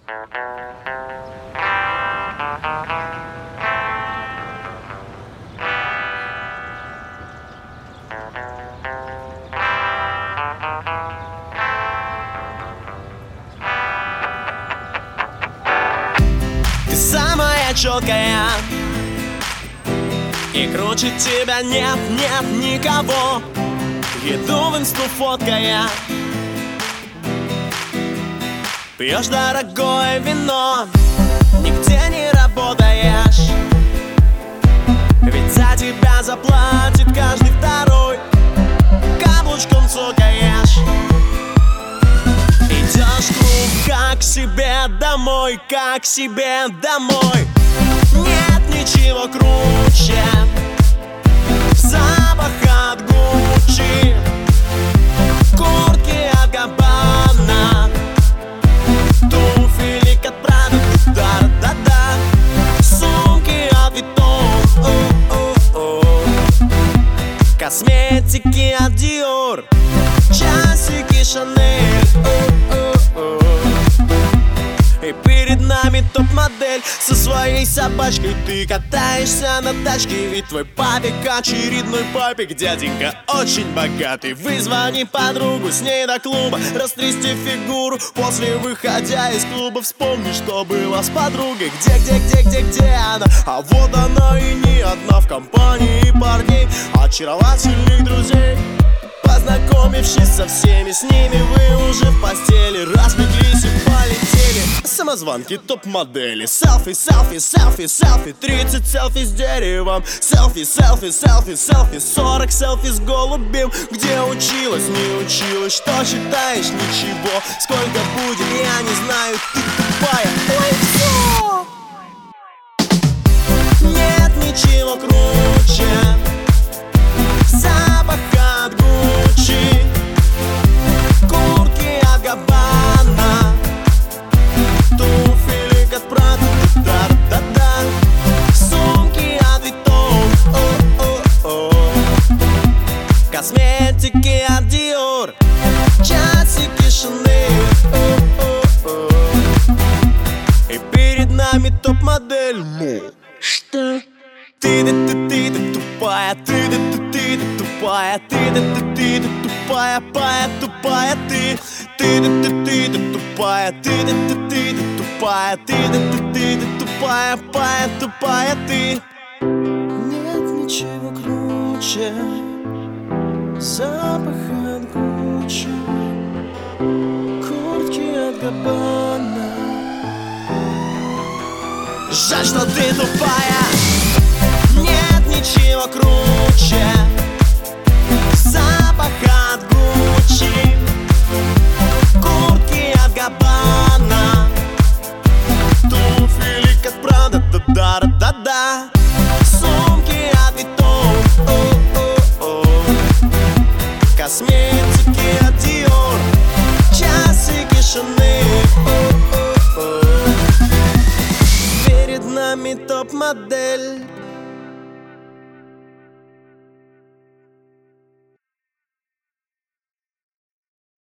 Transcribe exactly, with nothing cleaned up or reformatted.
Ты самая четкая, и круче тебя нет, нет никого. Иду в инсту фоткая, пьешь дорогое вино, нигде не работаешь, ведь за тебя заплатит каждый второй. Каблучком цокаешь, идешь в клуб, как к себе домой, как к себе домой. Нет ничего круче запаха от Гуччи, куртки от Габбана, туфелек от Прада, да-да-да, сумки от Vuitton, косметики от Dior, часики Chanel. И перед нами топ-модель со своей собачкой. Ты катаешься на тачке, ведь твой папик очередной папик. Дяденька очень богатый. Вызвони подругу, с ней до клуба, растрясти фигуру. После выходя из клуба вспомни, что было с подругой. Где, где, где, где, где она? А вот она и не одна, в компании парней, очаровательных друзей. Познакомившись со всеми с ними, вы уже в постели, распряглись и полетели. Самозванки, топ-модели, селфи, селфи, селфи, селфи, тридцать селфи с деревом, селфи, селфи, селфи, селфи, сорок селфи с голубем. Где училась, не училась, что считаешь, ничего. Сколько будет, я не знаю, ты тупая. Ой, все. Нет ничего круче запаха от Гуччи, куртки от Габбана, туфелек от Прада, да-да-да, сумки от Vuitton, косметики от Dior, часики Chanel. И перед нами топ-модель. Ну что? Ты-ты-ты-ты тупая, ты-ты-ты-ты тупая, ты-ты-ты-ты тупая, пая, тупая ты. Ты-ты-ты-ты тупая, ты-ты-ты-ты тупая, ты-ты-ты-ты тупая, пая, тупая ты. Нет ничего круче запаха от Гуччи, куртки от Габбана. Жаль, что ты тупая. Нет ничего круче запаха от Гуччи, куртки от Габбана, туфелек от Прада, да-да-да-да, сумки от Vuitton, косметики от Dior, часики Chanel. Перед нами топ-модель.